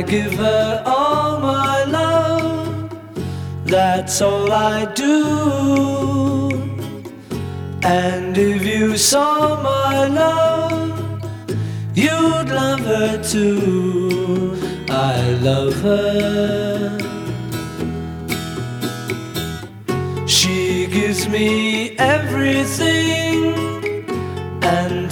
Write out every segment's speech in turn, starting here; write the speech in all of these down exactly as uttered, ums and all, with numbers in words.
give her all my love, that's all I do. And if you saw my love, you'd love her too. I love her. She gives me everything, and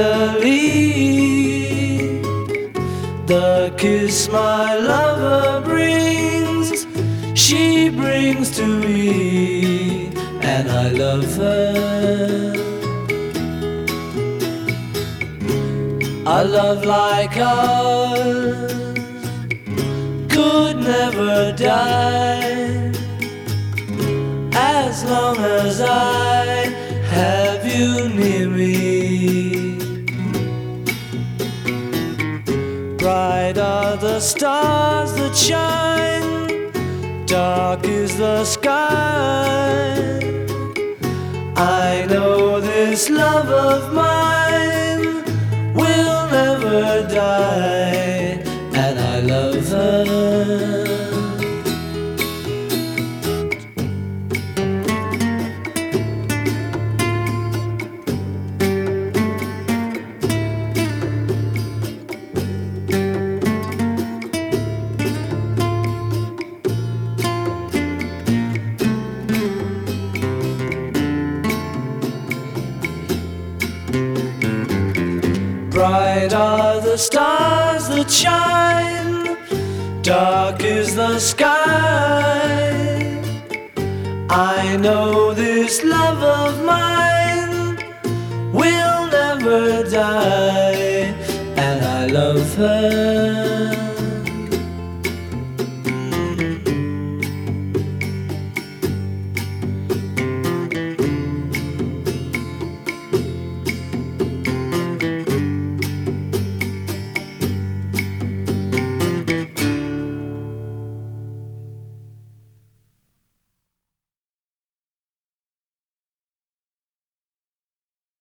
tenderly the kiss my lover brings, she brings to me, and I love her. A love like ours could never die, as long as I have you near me. Bright are the stars that shine, dark is the sky. I know this love of mine will never die, and I love her. Bright are the stars that shine, dark is the sky. I know this love of mine will never die, and I love her.